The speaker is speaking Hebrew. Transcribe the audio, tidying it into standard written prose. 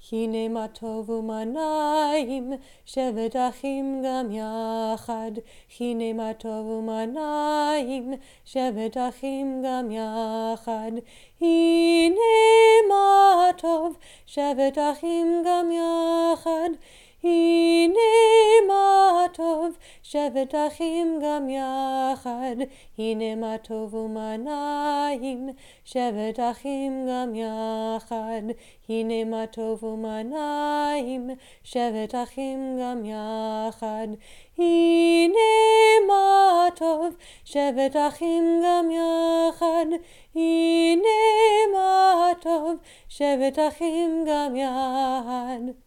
הנה מה טוב ומה נעים, שבת אחים גם יחד. הנה מה טוב ומה נעים, שבת אחים גם יחד. הנה מה טוב, שבת אחים גם יחד. הנה מה טוב, שבת אחים גם יחד. הנה מה טוב ומה נעים, שבת אחים גם יחד. הנה מה טוב ומה נעים, שבת אחים גם יחד. הנה מה טוב, שבת אחים גם יחד. הנה מה טוב, שבת אחים גם יחד.